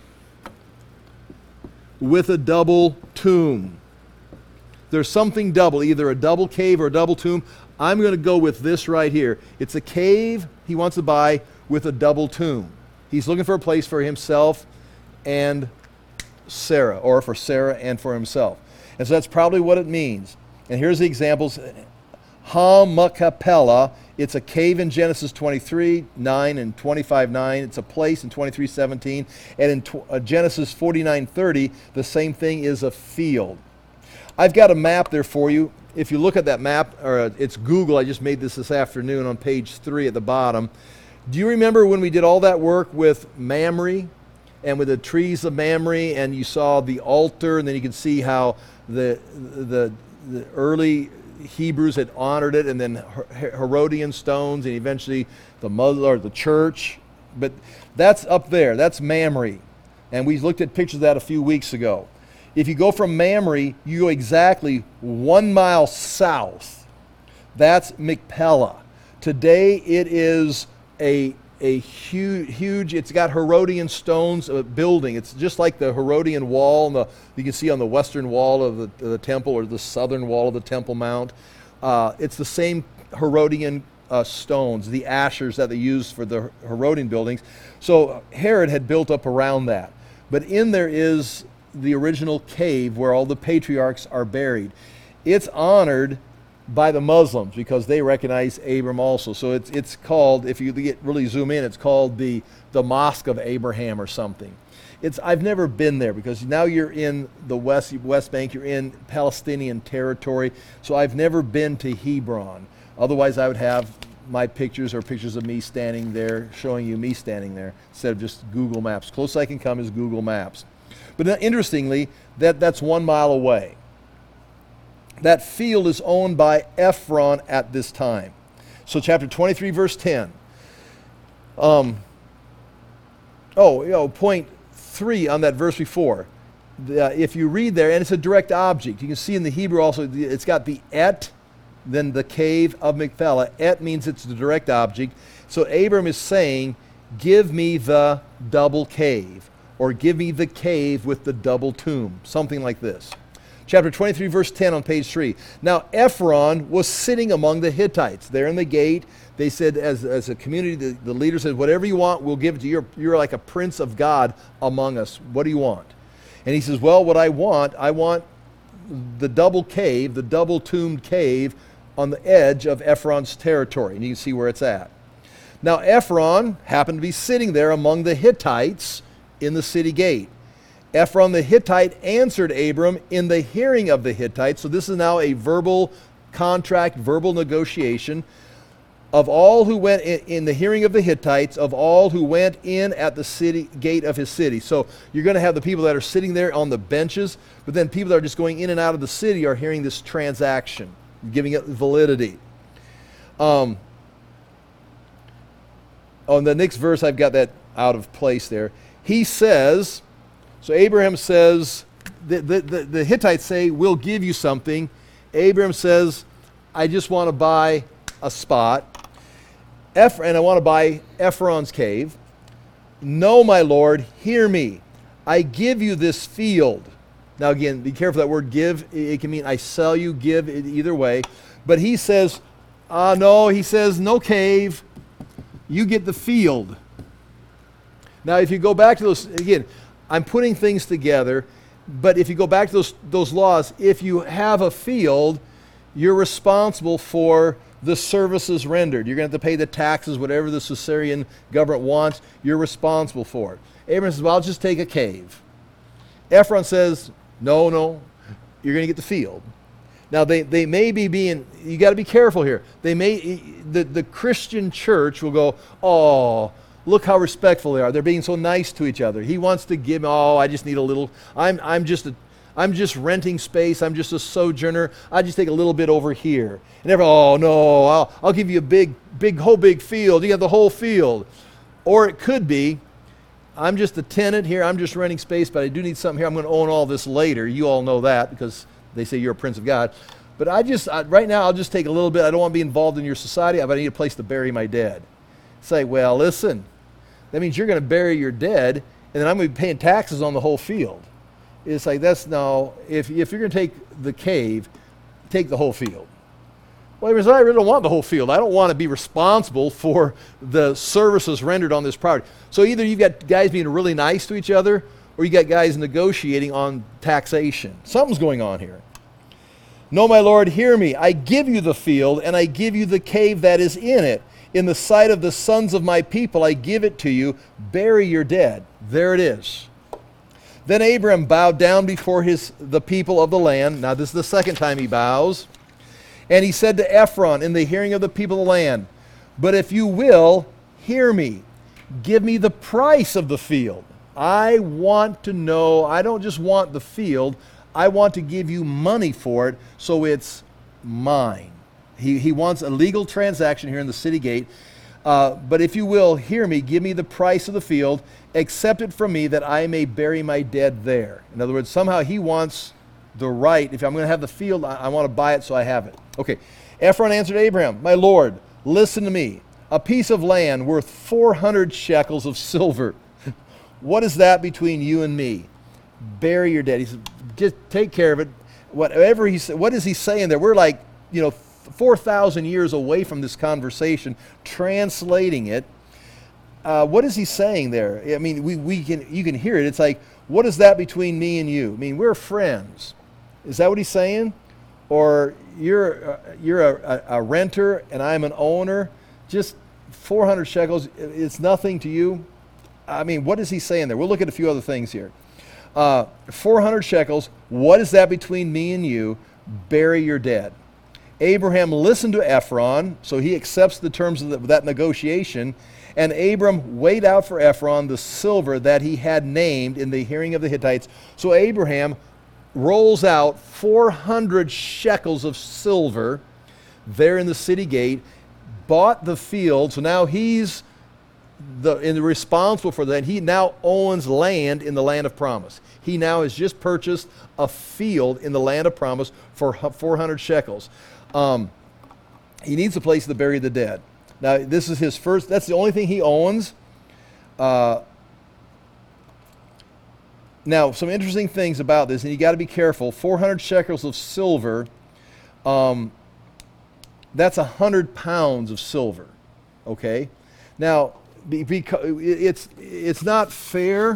with a double tomb. There's something double, either a double cave or a double tomb. I'm going to go with this right here. It's a cave he wants to buy with a double tomb. He's looking for a place for himself and Sarah, or for Sarah and for himself. And so that's probably what it means. And here's the examples. Ha-Machpelah, it's a cave in Genesis twenty-three nine and twenty-five nine. It's a place in twenty-three seventeen. And in tw- uh, Genesis forty-nine thirty, the same thing is a field. I've got a map there for you. If you look at that map, or uh, it's Google, I just made this this afternoon on page three at the bottom. Do you remember when we did all that work with Mamre and with the trees of Mamre, and you saw the altar, and then you could see how the the, the early Hebrews had honored it, and then Her- Herodian stones, and eventually the Muslim or the church. But that's up there. That's Mamre. And we looked at pictures of that a few weeks ago. If you go from Mamre, you go exactly one mile south. That's Machpelah. Today it is a, a huge, huge, it's got Herodian stones uh, building. It's just like the Herodian wall, and the, you can see on the western wall of the, of the temple, or the southern wall of the Temple Mount. Uh, it's the same Herodian uh, stones, the ashers that they used for the Herodian buildings. So Herod had built up around that. But in there is the original cave where all the patriarchs are buried. It's honored by the Muslims because they recognize Abram also. So it's it's called, if you get really zoom in, it's called the the Mosque of Abraham or something. It's I've never been there because now you're in the West West Bank, you're in Palestinian territory. So I've never been to Hebron. Otherwise I would have my pictures or pictures of me standing there, showing you me standing there instead of just Google Maps. Close I can come is Google Maps. But interestingly, that, that's one mile away. That field is owned by Ephron at this time. So chapter twenty-three, verse ten. Um, oh, you know, point three on that verse before. The, if you read there, and it's a direct object. You can see in the Hebrew also, it's got the et, then the cave of Machpelah. Et means it's the direct object. So Abram is saying, give me the double cave, or give me the cave with the double tomb, something like this. Chapter twenty-three, verse ten on page three. Now Ephron was sitting among the Hittites. There in the gate, they said, as, as a community, the, the leader said, whatever you want, we'll give it to you. You're, you're like a prince of God among us. What do you want? And he says, well, what I want, I want the double cave, the double tombed cave on the edge of Ephron's territory. And you can see where it's at. Now Ephron happened to be sitting there among the Hittites in the city gate. Ephron the Hittite answered Abram in the hearing of the Hittites. So this is now a verbal contract, verbal negotiation. Of all who went in, in the hearing of the Hittites, of all who went in at the city gate of his city. So you're going to have the people that are sitting there on the benches, but then people that are just going in and out of the city are hearing this transaction, giving it validity. Um, on the next verse, I've got that out of place there. He says, so Abraham says, the, the, the, the Hittites say, we'll give you something. Abraham says, I just want to buy a spot. Eph- and I want to buy Ephron's cave. No, my Lord, hear me. I give you this field. Now again, be careful that word give. It can mean I sell you, give, either way. But he says, uh, no, he says, no cave. You get the field. Now if you go back to those, again, I'm putting things together, but if you go back to those, those laws, if you have a field, you're responsible for the services rendered. You're going to have to pay the taxes, whatever the Caesarean government wants, you're responsible for it. Abraham says, well, I'll just take a cave. Ephron says, no, no, you're going to get the field. Now, they, they may be being, you got to be careful here. They may, the, the Christian church will go, oh, look how respectful they are. They're being so nice to each other. He wants to give, oh, I just need a little, I'm, I'm just a, I'm just renting space. I'm just a sojourner. I just take a little bit over here. And everyone, oh no, I'll, I'll give you a big, big, whole big field. You have the whole field. Or it could be, I'm just a tenant here. I'm just renting space, but I do need something here. I'm going to own all this later. You all know that because they say you're a prince of God. But I just, I, right now, I'll just take a little bit. I don't want to be involved in your society, but I need a place to bury my dead. Say, well, listen, that means you're going to bury your dead, and then I'm going to be paying taxes on the whole field. It's like, that's no, if, if you're going to take the cave, take the whole field. Well, I really don't want the whole field. I don't want to be responsible for the services rendered on this property. So either you've got guys being really nice to each other, or you got guys negotiating on taxation. Something's going on here. No, my Lord, hear me. I give you the field, and I give you the cave that is in it. In the sight of the sons of my people, I give it to you. Bury your dead. There it is. Then Abram bowed down before his the people of the land. Now this is the second time he bows. And he said to Ephron in the hearing of the people of the land, but if you will, hear me. Give me the price of the field. I want to know, I don't just want the field, I want to give you money for it, so it's mine. He, he wants a legal transaction here in the city gate. Uh, but if you will, hear me, give me the price of the field, accept it from me that I may bury my dead there. In other words, somehow he wants the right. If I'm going to have the field, I, I want to buy it so I have it. Okay. Ephron answered Abraham, my Lord, listen to me. A piece of land worth four hundred shekels of silver. What is that between you and me? Bury your dead. He said, just take care of it. Whatever he said, what is he saying there? We're like, you know, four thousand years away from this conversation, translating it. Uh, what is he saying there? I mean, we, we can you can hear it. It's like, what is that between me and you? I mean, we're friends. Is that what he's saying? Or you're uh, you're a, a, a renter and I'm an owner? Just four hundred shekels, it's nothing to you? I mean, what is he saying there? We'll look at a few other things here. Uh, four hundred shekels, what is that between me and you? Bury your dead. Abraham listened to Ephron, so he accepts the terms of the, that negotiation, and Abram weighed out for Ephron the silver that he had named in the hearing of the Hittites. So Abraham rolls out four hundred shekels of silver there in the city gate, bought the field, so now he's the, in the responsible for that. He now owns land in the land of promise. He now has just purchased a field in the land of promise for four hundred shekels. Um, he needs a place to bury the dead. Now, this is his first, that's the only thing he owns. Uh, now, some interesting things about this, and you got to be careful. four hundred shekels of silver, um, that's one hundred pounds of silver, okay? Now, because it's, it's not fair,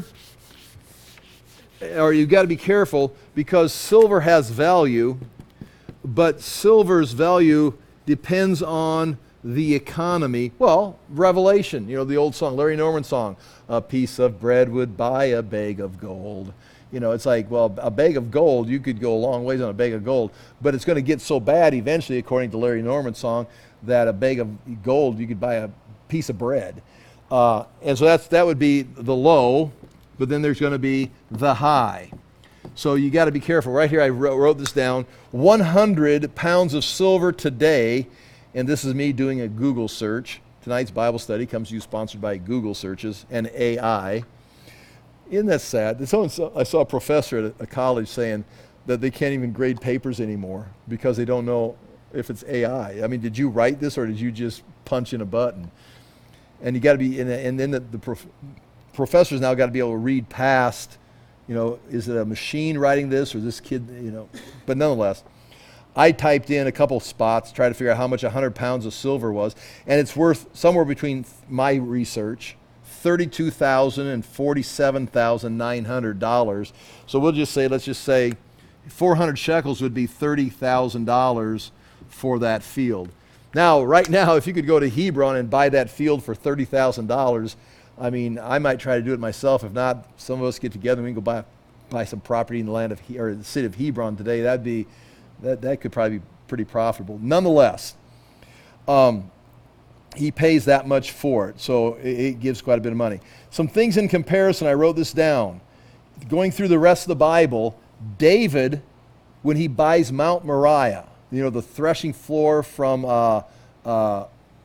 or you've got to be careful, because silver has value, but silver's value depends on the economy. Well, Revelation, you know, the old song, Larry Norman song, a piece of bread would buy a bag of gold. You know, it's like, well, a bag of gold, you could go a long ways on a bag of gold, but it's going to get so bad eventually, according to Larry Norman's song, that a bag of gold, you could buy a piece of bread. Uh, and so that's that would be the low, but then there's going to be the high. So you got to be careful. Right here I wrote, wrote this down. one hundred pounds of silver today, and this is me doing a Google search. Tonight's Bible study comes to you sponsored by Google searches and A I. Isn't that sad? Someone saw, I saw a professor at a, a college saying that they can't even grade papers anymore because they don't know if it's A I. I mean, did you write this or did you just punch in a button? And you got to be, in a, and then the, the prof, professors now got to be able to read past, you know, is it a machine writing this or this kid, you know? But nonetheless, I typed in a couple spots, try to figure out how much one hundred pounds of silver was, and it's worth somewhere between my research, thirty-two thousand dollars and forty-seven thousand nine hundred dollars. So we'll just say, let's just say four hundred shekels would be thirty thousand dollars for that field. Now, right now, if you could go to Hebron and buy that field for thirty thousand dollars, I mean, I might try to do it myself. If not, some of us get together and we can go buy, buy some property in the land of he, or the city of Hebron today. That'd be, that, that could probably be pretty profitable. Nonetheless, um, he pays that much for it, so it, it gives quite a bit of money. Some things in comparison, I wrote this down. Going through the rest of the Bible, David, when he buys Mount Moriah, you know, the threshing floor from, uh, uh,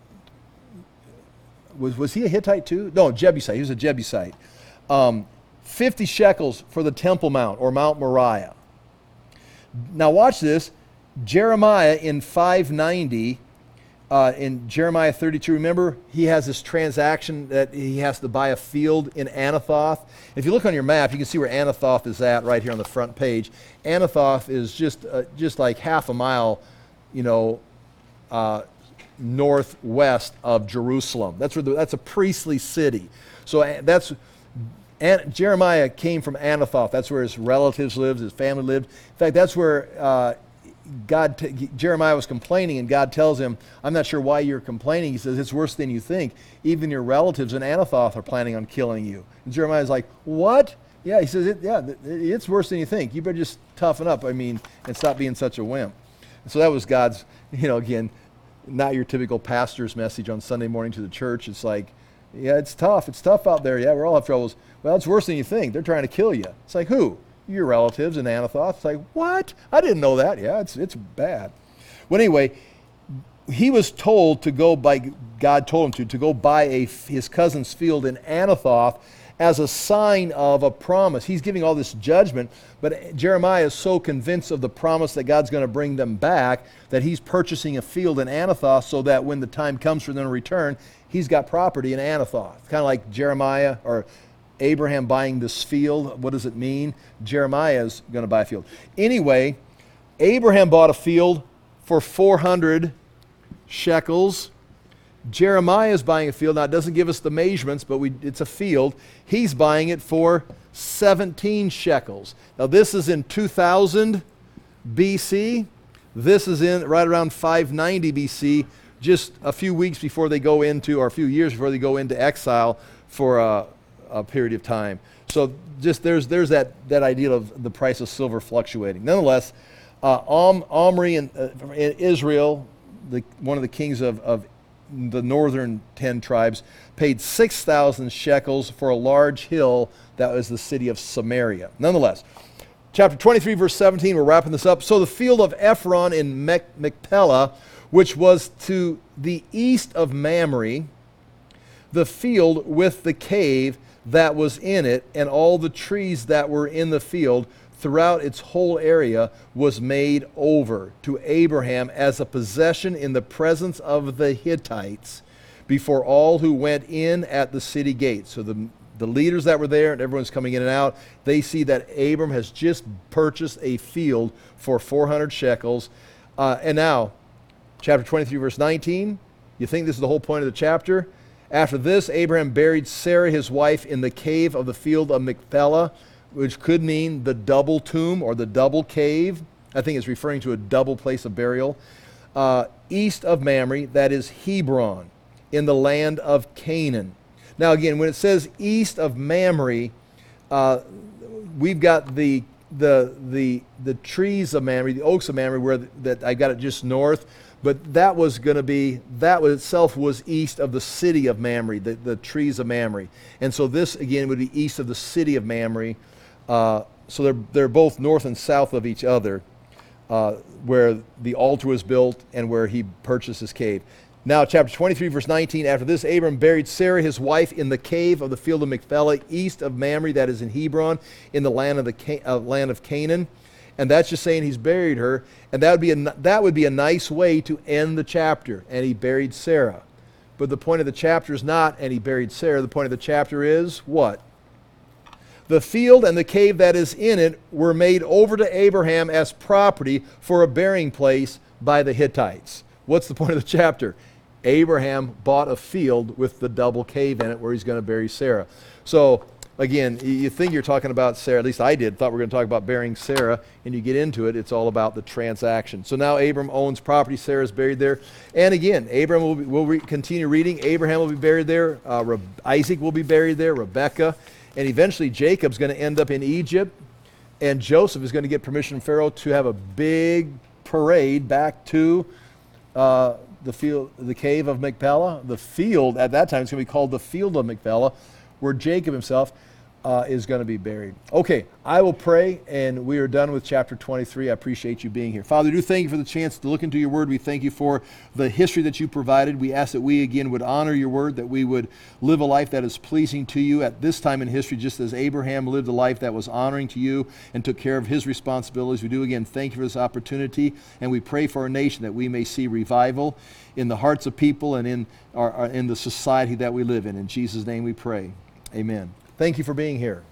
was, was he a Hittite too? No, Jebusite. He was a Jebusite. Um, fifty shekels for the Temple Mount, or Mount Moriah. Now watch this. Jeremiah in five ninety, uh, in Jeremiah thirty-two, remember, he has this transaction that he has to buy a field in Anathoth. If you look on your map, you can see where Anathoth is at right here on the front page. Anathoth is just uh, just like half a mile, you know, uh, northwest of Jerusalem. That's where the, that's a priestly city. So uh, that's and Jeremiah came from Anathoth. That's where his relatives lived, his family lived. In fact, that's where uh, God, t- Jeremiah was complaining, and God tells him, I'm not sure why you're complaining. He says, it's worse than you think. Even your relatives in Anathoth are planning on killing you. And Jeremiah's like, what? Yeah, he says, it, yeah, it's worse than you think. You better just toughen up, I mean, and stop being such a wimp. And so that was God's, you know, again, not your typical pastor's message on Sunday morning to the church. It's like, yeah, it's tough. It's tough out there. Yeah, we all have troubles. Well, it's worse than you think. They're trying to kill you. It's like, who? Your relatives in Anathoth. It's like, what? I didn't know that. Yeah, it's it's bad. Well, anyway, he was told to go by, God told him to, to go buy a, his cousin's field in Anathoth as a sign of a promise. He's giving all this judgment, but Jeremiah is so convinced of the promise that God's going to bring them back that he's purchasing a field in Anathoth so that when the time comes for them to return, he's got property in Anathoth. Kind of like Jeremiah or Abraham buying this field. What does it mean? Jeremiah is going to buy a field. Anyway, Abraham bought a field for four hundred shekels. Jeremiah is buying a field. Now, it doesn't give us the measurements, but we, it's a field. He's buying it for seventeen shekels. Now, this is in two thousand B C. This is in right around five ninety B C, just a few weeks before they go into, or a few years before they go into exile for a, a period of time. So just there's there's that, that idea of the price of silver fluctuating. Nonetheless, uh, Om, Omri in, uh, in Israel, the, one of the kings of, of the northern ten tribes, paid six thousand shekels for a large hill that was the city of Samaria. Nonetheless, chapter twenty-three, verse seventeen, we're wrapping this up. So the field of Ephron in Machpelah, which was to the east of Mamre, the field with the cave that was in it, and all the trees that were in the field throughout its whole area, was made over to Abraham as a possession in the presence of the Hittites before all who went in at the city gate. So the, the leaders that were there, and everyone's coming in and out, they see that Abram has just purchased a field for four hundred shekels. Uh, and now, chapter twenty-three, verse nineteen, you think this is the whole point of the chapter? After this, Abraham buried Sarah, his wife, in the cave of the field of Machpelah, which could mean the double tomb or the double cave. I think it's referring to a double place of burial. Uh, east of Mamre, that is Hebron, in the land of Canaan. Now again, when it says east of Mamre, uh, we've got the, the, the, the trees of Mamre, the oaks of Mamre, where the, that I got it just north. But that was going to be, that was itself was east of the city of Mamre, the, the trees of Mamre. And so this, again, would be east of the city of Mamre. Uh, so they're, they're both north and south of each other, uh, where the altar was built and where he purchased his cave. Now, chapter twenty-three, verse nineteen, after this, Abram buried Sarah, his wife, in the cave of the field of Machpelah, east of Mamre, that is in Hebron, in the land of, the Ca- uh, land of Canaan. And that's just saying he's buried her. And that would be a, that would be a nice way to end the chapter. And he buried Sarah. But the point of the chapter is not, and he buried Sarah. The point of the chapter is what? The field and the cave that is in it were made over to Abraham as property for a burying place by the Hittites. What's the point of the chapter? Abraham bought a field with the double cave in it where he's going to bury Sarah. So, again, you think you're talking about Sarah, at least I did, thought we were going to talk about burying Sarah, and you get into it, it's all about the transaction. So now Abram owns property, Sarah's buried there. And again, Abram will be, we'll re- continue reading, Abraham will be buried there, uh, Re- Isaac will be buried there, Rebekah, and eventually Jacob's going to end up in Egypt, and Joseph is going to get permission from Pharaoh to have a big parade back to uh, the field, the cave of Machpelah. The field, at that time, it's going to be called the field of Machpelah, where Jacob himself uh, is going to be buried. Okay, I will pray, and we are done with chapter twenty-three. I appreciate you being here. Father, we do thank you for the chance to look into your word. We thank you for the history that you provided. We ask that we, again, would honor your word, that we would live a life that is pleasing to you at this time in history, just as Abraham lived a life that was honoring to you and took care of his responsibilities. We do, again, thank you for this opportunity, and we pray for our nation that we may see revival in the hearts of people and in, our, our, in the society that we live in. In Jesus' name we pray. Amen. Thank you for being here.